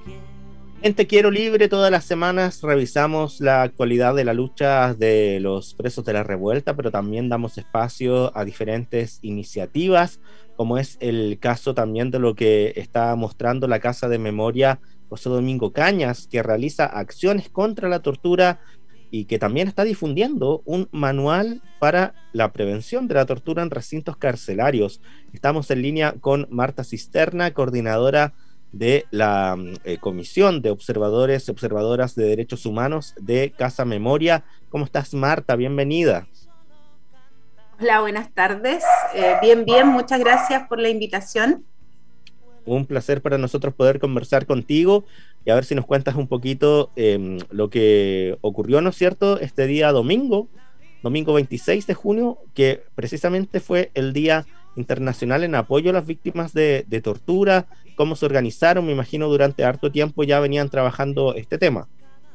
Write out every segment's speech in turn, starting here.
En Te Quiero Libre, todas las semanas revisamos la actualidad de la lucha de los presos de la revuelta, pero también damos espacio a diferentes iniciativas, como es el caso también de lo que está mostrando la Casa de Memoria José Domingo Cañas, que realiza acciones contra la tortura y que también está difundiendo un manual para la prevención de la tortura en recintos carcelarios. Estamos en línea con Marta Cisterna, coordinadora de la Comisión de Observadores y Observadoras de Derechos Humanos de Casa Memoria. ¿Cómo estás, Marta? Bienvenida. Hola, buenas tardes. Bien, muchas gracias por la invitación. Un placer para nosotros poder conversar contigo y a ver si nos cuentas un poquito lo que ocurrió, ¿no es cierto?, este día domingo 26 de junio, que precisamente fue el Día Internacional en apoyo a las víctimas de tortura. ¿Cómo se organizaron? Me imagino durante harto tiempo ya venían trabajando este tema.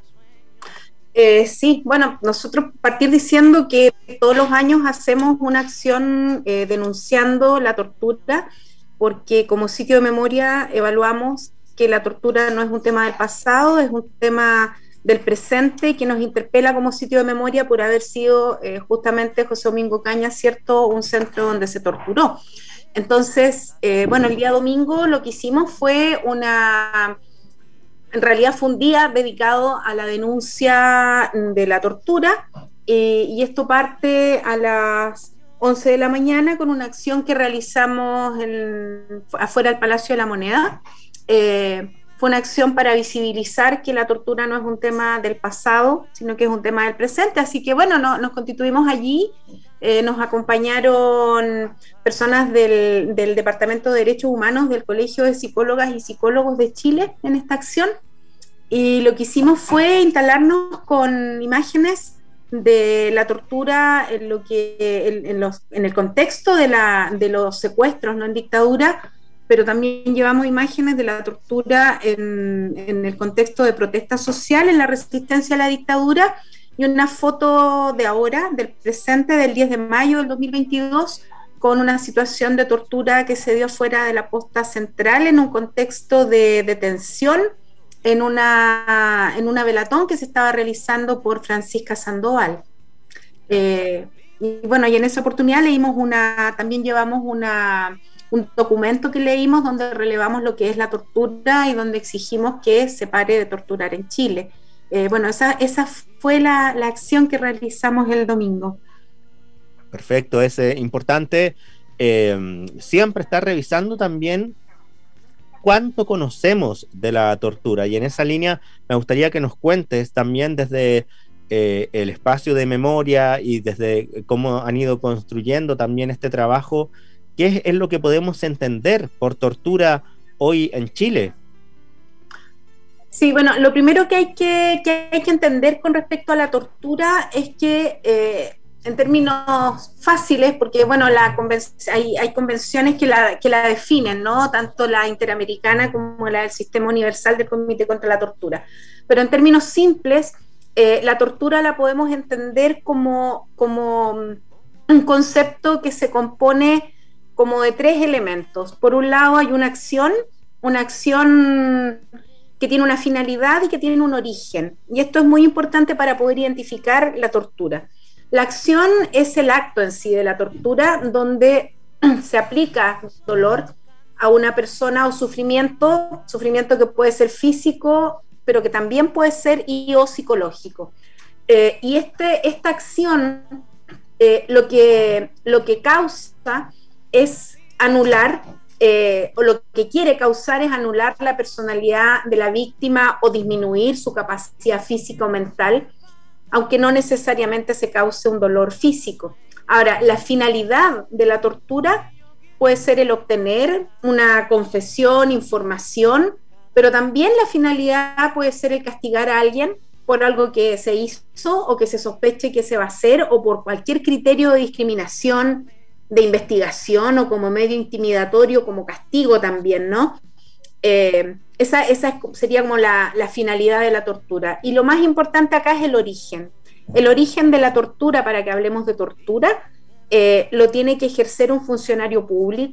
Sí, bueno, nosotros partir diciendo que todos los años hacemos una acción denunciando la tortura, porque como sitio de memoria evaluamos que la tortura no es un tema del pasado, es un tema del presente que nos interpela como sitio de memoria por haber sido justamente José Domingo Cañas, ¿cierto?, un centro donde se torturó. Entonces, bueno, el día domingo lo que hicimos fue en realidad fue un día dedicado a la denuncia de la tortura, y esto parte a las 11 de la mañana con una acción que realizamos afuera del Palacio de la Moneda. Fue una acción para visibilizar que la tortura no es un tema del pasado, sino que es un tema del presente. Así que bueno, nos constituimos allí, nos acompañaron personas del Departamento de Derechos Humanos del Colegio de Psicólogas y Psicólogos de Chile en esta acción, y lo que hicimos fue instalarnos con imágenes de la tortura en el contexto de los secuestros, no en dictadura, pero también llevamos imágenes de la tortura en el contexto de protesta social, en la resistencia a la dictadura, y una foto de ahora, del presente, del 10 de mayo del 2022, con una situación de tortura que se dio fuera de la posta central en un contexto de detención en una velatón que se estaba realizando por Francisca Sandoval. Y bueno, y en esa oportunidad también llevamos un documento que leímos donde relevamos lo que es la tortura y donde exigimos que se pare de torturar en Chile. Bueno, esa fue la acción que realizamos el domingo. Perfecto, es importante siempre estar revisando también cuánto conocemos de la tortura, y en esa línea me gustaría que nos cuentes también desde el espacio de memoria y desde cómo han ido construyendo también este trabajo, qué es lo que podemos entender por tortura hoy en Chile. Sí, bueno, lo primero que hay que entender con respecto a la tortura es que, en términos fáciles, porque bueno, hay convenciones que la definen, ¿no?, tanto la interamericana como la del Sistema Universal del Comité contra la Tortura. Pero en términos simples, la tortura la podemos entender como un concepto que se compone como de tres elementos. Por un lado hay una acción que tiene una finalidad y que tiene un origen. Y esto es muy importante para poder identificar la tortura. La acción es el acto en sí de la tortura, donde se aplica dolor a una persona o sufrimiento que puede ser físico, pero que también puede ser o psicológico. Y esta acción lo que causa es anular, o lo que quiere causar es anular la personalidad de la víctima o disminuir su capacidad física o mental, aunque no necesariamente se cause un dolor físico. Ahora, la finalidad de la tortura puede ser el obtener una confesión, información, pero también la finalidad puede ser el castigar a alguien por algo que se hizo o que se sospeche que se va a hacer, o por cualquier criterio de discriminación, de investigación, o como medio intimidatorio, como castigo también, ¿no? Esa sería como la finalidad de la tortura. Y lo más importante acá es el origen. El origen de la tortura, para que hablemos de tortura, lo tiene que ejercer un funcionario público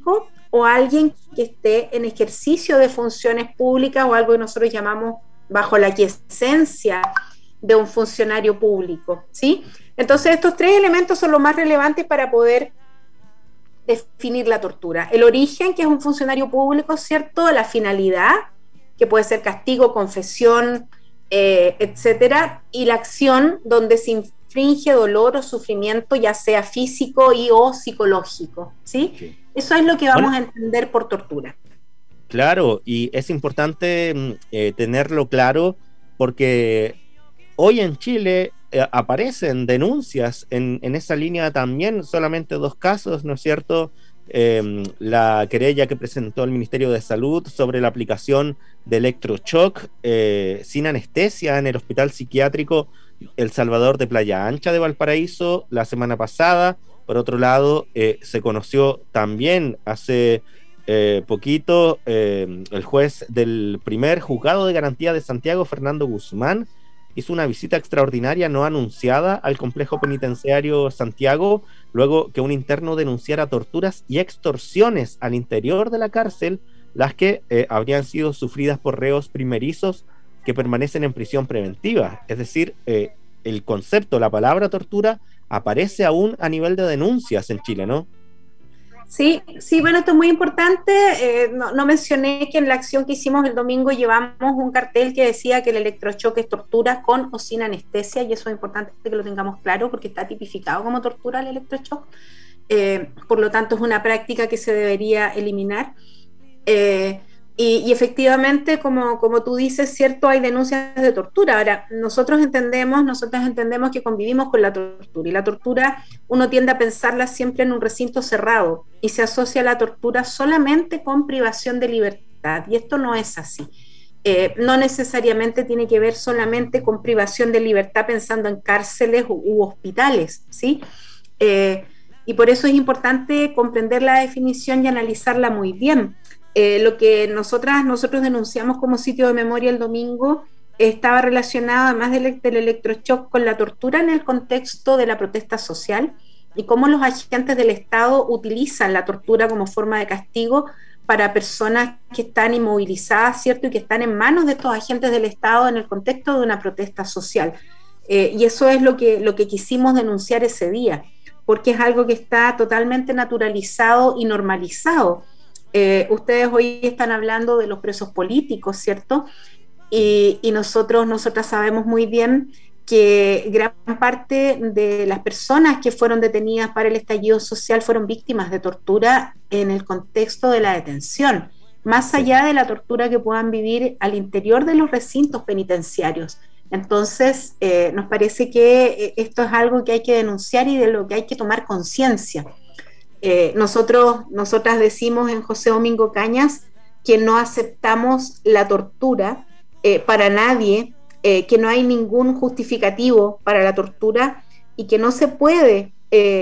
o alguien que esté en ejercicio de funciones públicas o algo que nosotros llamamos bajo la quiescencia de un funcionario público, ¿sí? Entonces estos tres elementos son los más relevantes para poder definir la tortura. El origen, que es un funcionario público, ¿cierto? La finalidad, que puede ser castigo, confesión, etcétera, y la acción donde se infringe dolor o sufrimiento, ya sea físico y o psicológico, ¿sí? Sí. Eso es lo que vamos a entender por tortura. Claro, y es importante tenerlo claro porque hoy en Chile aparecen denuncias en esa línea también, solamente 2 casos, ¿no es cierto? La querella que presentó el Ministerio de Salud sobre la aplicación de electroshock sin anestesia en el Hospital Psiquiátrico El Salvador de Playa Ancha de Valparaíso la semana pasada. Por otro lado, se conoció también hace poquito el juez del primer juzgado de garantía de Santiago, Fernando Guzmán, hizo una visita extraordinaria no anunciada al complejo penitenciario Santiago, luego que un interno denunciara torturas y extorsiones al interior de la cárcel, las que habrían sido sufridas por reos primerizos que permanecen en prisión preventiva. Es decir, el concepto, la palabra tortura, aparece aún a nivel de denuncias en Chile, ¿no? Sí, bueno, esto es muy importante. No mencioné que en la acción que hicimos el domingo llevamos un cartel que decía que el electroshock es tortura con o sin anestesia, y eso es importante que lo tengamos claro porque está tipificado como tortura el electroshock. Por lo tanto, es una práctica que se debería eliminar. Y efectivamente, como tú dices, cierto, hay denuncias de tortura. Ahora, nosotros entendemos que convivimos con la tortura, y la tortura uno tiende a pensarla siempre en un recinto cerrado, y se asocia la tortura solamente con privación de libertad, y esto no es así. No necesariamente tiene que ver solamente con privación de libertad pensando en cárceles u hospitales, ¿sí? Y por eso es importante comprender la definición y analizarla muy bien. Lo que nosotros denunciamos como sitio de memoria el domingo estaba relacionado, además del electroshock, con la tortura en el contexto de la protesta social y cómo los agentes del Estado utilizan la tortura como forma de castigo para personas que están inmovilizadas, ¿cierto? Y que están en manos de estos agentes del Estado en el contexto de una protesta social. Y eso es lo que quisimos denunciar ese día, porque es algo que está totalmente naturalizado y normalizado. Ustedes hoy están hablando de los presos políticos, ¿cierto? Y nosotras sabemos muy bien que gran parte de las personas que fueron detenidas para el estallido social fueron víctimas de tortura en el contexto de la detención, más allá de la tortura que puedan vivir al interior de los recintos penitenciarios. Entonces, nos parece que esto es algo que hay que denunciar y de lo que hay que tomar conciencia. Nosotras decimos en José Domingo Cañas que no aceptamos la tortura para nadie, que no hay ningún justificativo para la tortura y que no se puede,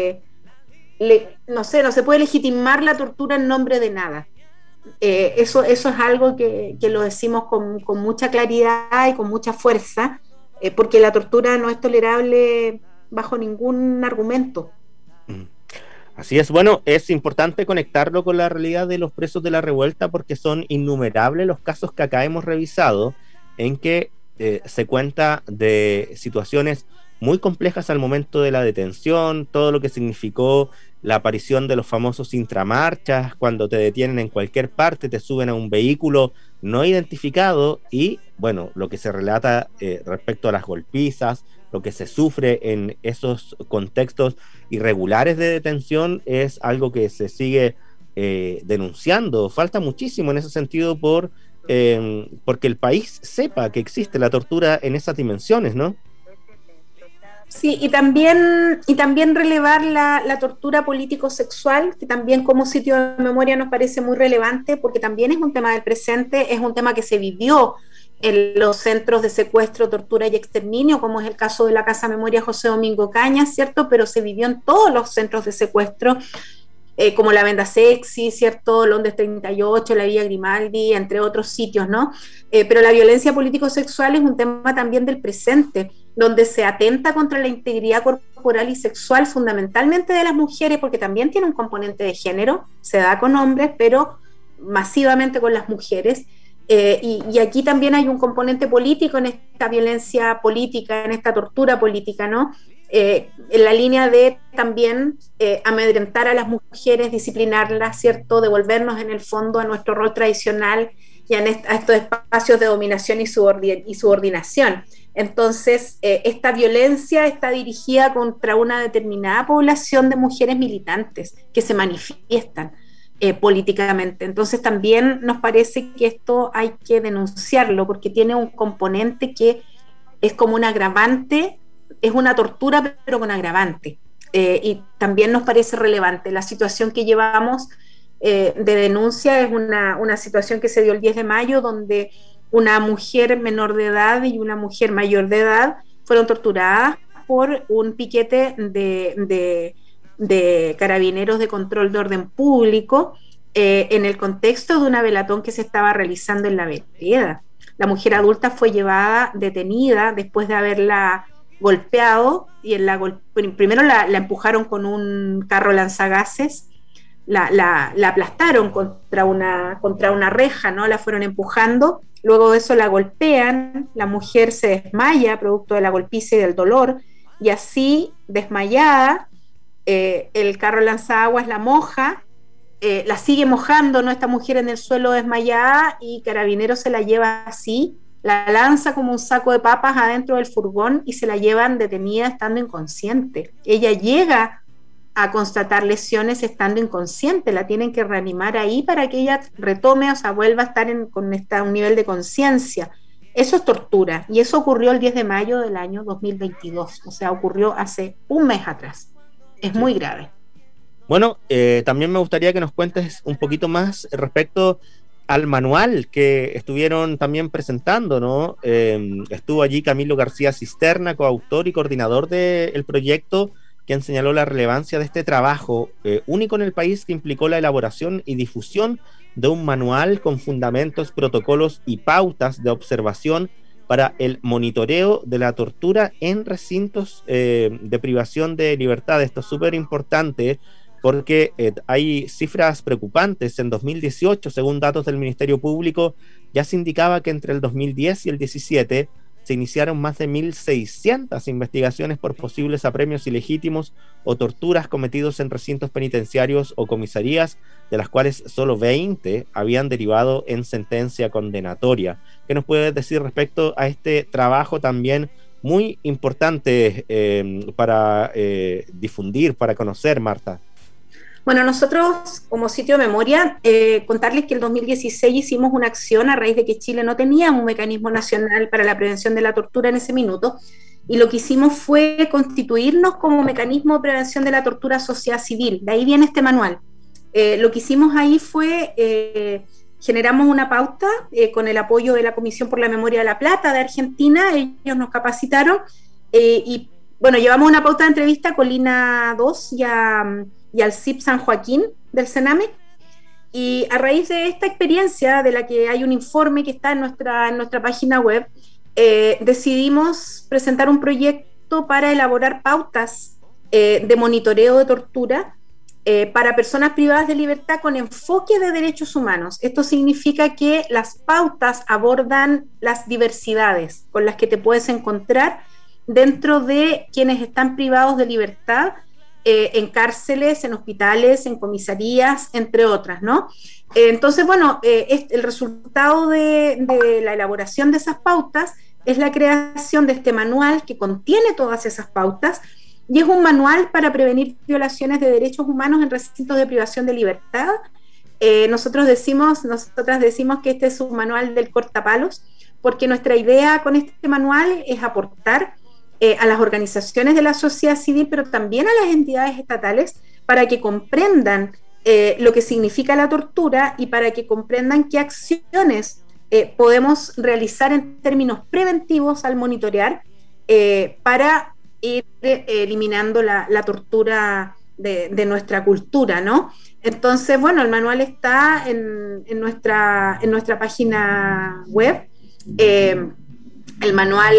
no se puede legitimar la tortura en nombre de nada. Eso es algo que lo decimos con mucha claridad y con mucha fuerza, porque la tortura no es tolerable bajo ningún argumento. Así es, bueno, es importante conectarlo con la realidad de los presos de la revuelta porque son innumerables los casos que acá hemos revisado en que se cuenta de situaciones muy complejas al momento de la detención, todo lo que significó la aparición de los famosos intramarchas, cuando te detienen en cualquier parte, te suben a un vehículo no identificado y, bueno, lo que se relata respecto a las golpizas, lo que se sufre en esos contextos irregulares de detención es algo que se sigue denunciando. Falta muchísimo en ese sentido porque el país sepa que existe la tortura en esas dimensiones, ¿no? Sí, y también relevar la tortura político-sexual, que también como sitio de memoria nos parece muy relevante, porque también es un tema del presente, es un tema que se vivió en los centros de secuestro, tortura y exterminio, como es el caso de la Casa Memoria José Domingo Cañas, ¿cierto? Pero se vivió en todos los centros de secuestro, como la Venda Sexy, ¿cierto? Londres 38, la Villa Grimaldi, entre otros sitios, ¿no? Pero la violencia político-sexual es un tema también del presente, donde se atenta contra la integridad corporal y sexual fundamentalmente de las mujeres, porque también tiene un componente de género, se da con hombres, pero masivamente con las mujeres. Y aquí también hay un componente político en esta violencia política, en esta tortura política, ¿no? En la línea de también amedrentar a las mujeres, disciplinarlas, ¿cierto? Devolvernos en el fondo a nuestro rol tradicional y a estos espacios de dominación y subordinación. Entonces, esta violencia está dirigida contra una determinada población de mujeres militantes que se manifiestan políticamente. Entonces, también nos parece que esto hay que denunciarlo porque tiene un componente que es como un agravante, es una tortura pero con agravante. Y también nos parece relevante la situación que llevamos de denuncia. Es una situación que se dio el 10 de mayo donde una mujer menor de edad y una mujer mayor de edad fueron torturadas por un piquete de carabineros de control de orden público en el contexto de una velatón que se estaba realizando en la vereda. La mujer adulta fue llevada detenida después de haberla golpeado y primero la empujaron con un carro lanzagases, la aplastaron contra una reja, ¿no? La fueron empujando, luego de eso la golpean, la mujer se desmaya producto de la golpiza y del dolor, y así, desmayada, el carro lanzaguas la moja, la sigue mojando, ¿no? Esta mujer en el suelo desmayada, y Carabineros se la lleva así, la lanza como un saco de papas adentro del furgón y se la llevan detenida estando inconsciente. Ella llega a constatar lesiones estando inconsciente, la tienen que reanimar ahí para que ella retome, o sea, vuelva a estar con un nivel de conciencia. Eso es tortura, y eso ocurrió el 10 de mayo del año 2022, o sea, ocurrió hace un mes atrás. Es muy grave. Bueno, también me gustaría que nos cuentes un poquito más respecto al manual que estuvieron también presentando, ¿no? Estuvo allí Camilo García Cisterna, coautor y coordinador del proyecto, quien señaló la relevancia de este trabajo único en el país que implicó la elaboración y difusión de un manual con fundamentos, protocolos y pautas de observación para el monitoreo de la tortura en recintos de privación de libertad. Esto es súper importante porque hay cifras preocupantes. En 2018, según datos del Ministerio Público, ya se indicaba que entre el 2010 y el 17 se iniciaron más de 1.600 investigaciones por posibles apremios ilegítimos o torturas cometidos en recintos penitenciarios o comisarías, de las cuales solo 20 habían derivado en sentencia condenatoria. ¿Qué nos puedes decir respecto a este trabajo también muy importante para difundir, para conocer, Marta? Bueno, nosotros como sitio de memoria, contarles que el 2016 hicimos una acción a raíz de que Chile no tenía un mecanismo nacional para la prevención de la tortura en ese minuto, y lo que hicimos fue constituirnos como mecanismo de prevención de la tortura a sociedad civil. De ahí viene este manual. Lo que hicimos ahí fue, generamos una pauta con el apoyo de la Comisión por la Memoria de la Plata de Argentina. Ellos nos capacitaron y bueno, llevamos una pauta de entrevista a Colina II y al CIP San Joaquín del Sename, y a raíz de esta experiencia, de la que hay un informe que está en nuestra página web, decidimos presentar un proyecto para elaborar pautas de monitoreo de tortura para personas privadas de libertad con enfoque de derechos humanos. Esto significa que las pautas abordan las diversidades con las que te puedes encontrar dentro de quienes están privados de libertad, en cárceles, en hospitales, en comisarías, entre otras, ¿no? Entonces, bueno, el resultado de la elaboración de esas pautas es la creación de este manual que contiene todas esas pautas, y es un manual para prevenir violaciones de derechos humanos en recintos de privación de libertad. Nosotras decimos que este es un manual del cortapalos, porque nuestra idea con este manual es aportar a las organizaciones de la sociedad civil, pero también a las entidades estatales, para que comprendan lo que significa la tortura y para que comprendan qué acciones podemos realizar en términos preventivos al monitorear para ir eliminando la tortura de nuestra cultura, ¿no? Entonces, bueno, el manual está en nuestra página web. El manual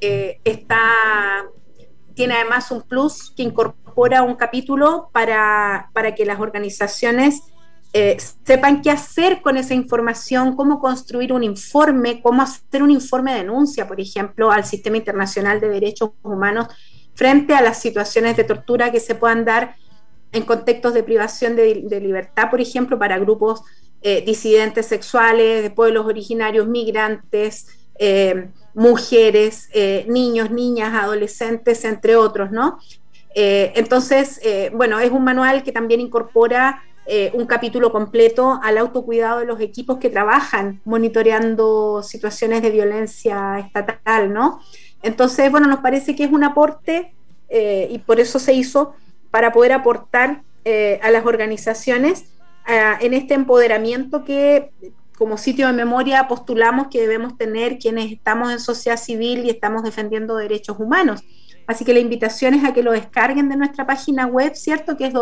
tiene además un plus que incorpora un capítulo para que las organizaciones sepan qué hacer con esa información, cómo construir un informe, cómo hacer un informe de denuncia, por ejemplo, al Sistema Internacional de Derechos Humanos frente a las situaciones de tortura que se puedan dar en contextos de privación de libertad, por ejemplo, para grupos disidentes sexuales, de pueblos originarios, migrantes, mujeres, niños, niñas, adolescentes, entre otros, ¿no? Entonces, bueno, es un manual que también incorpora un capítulo completo al autocuidado de los equipos que trabajan monitoreando situaciones de violencia estatal, ¿no? Entonces, bueno, nos parece que es un aporte y por eso se hizo para poder aportar a las organizaciones en este empoderamiento que como sitio de memoria postulamos que debemos tener quienes estamos en sociedad civil y estamos defendiendo derechos humanos. Así que la invitación es a que lo descarguen de nuestra página web, ¿cierto? Que es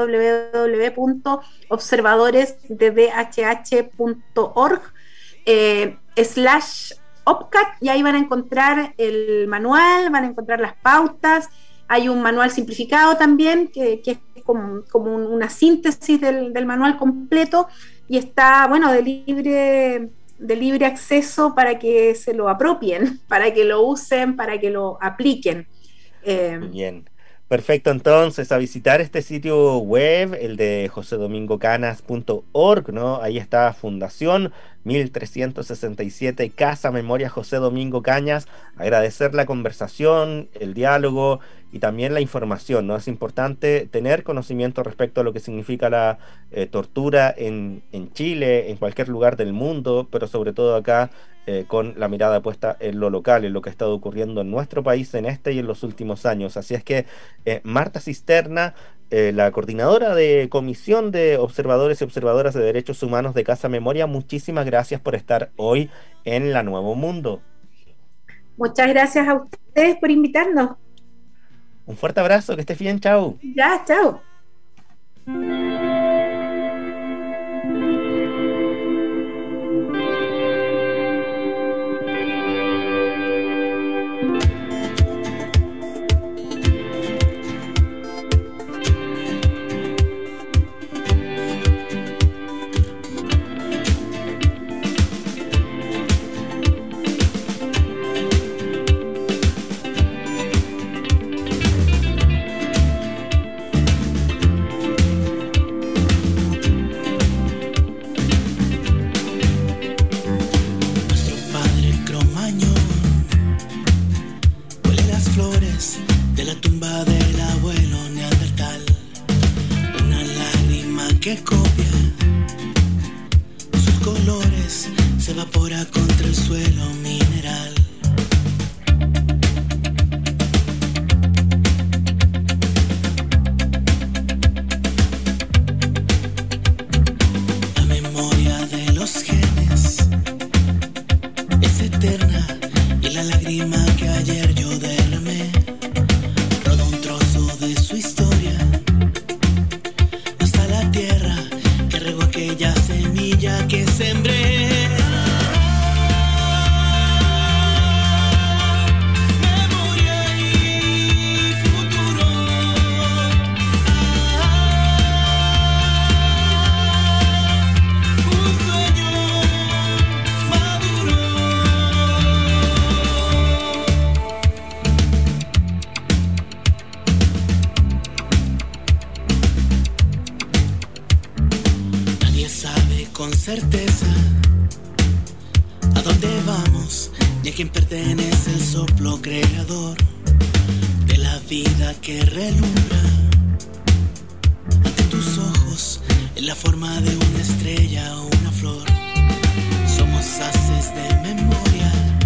www.observadores.org/OPCAT, y ahí van a encontrar el manual, van a encontrar las pautas. Hay un manual simplificado también, que es como una síntesis del manual completo, y está, bueno, de libre acceso para que se lo apropien, para que lo usen, para que lo apliquen. Bien, perfecto. Entonces, a visitar este sitio web, el de josedomingocanas.org, ¿no? Ahí está Fundación 1367 Casa Memoria José Domingo Cañas. Agradecer la conversación, el diálogo y también la información, ¿no? Es importante tener conocimiento respecto a lo que significa la tortura en Chile, en cualquier lugar del mundo, pero sobre todo acá con la mirada puesta en lo local, en lo que ha estado ocurriendo en nuestro país en este y en los últimos años. Así es que Marta Cisterna, la coordinadora de Comisión de Observadores y Observadoras de Derechos Humanos de Casa Memoria, muchísimas gracias por estar hoy en La Nuevo Mundo. Muchas gracias a ustedes por invitarnos. Un fuerte abrazo, que estés bien, chao. Ya, chao.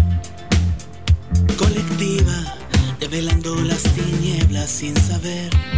Develando las tinieblas sin saber